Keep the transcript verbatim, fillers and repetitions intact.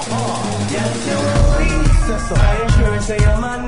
Yes, you will. I ain't sure say I'm